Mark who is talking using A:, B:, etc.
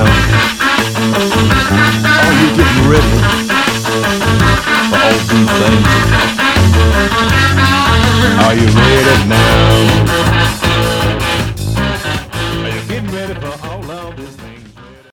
A: Are you getting ready for all these things?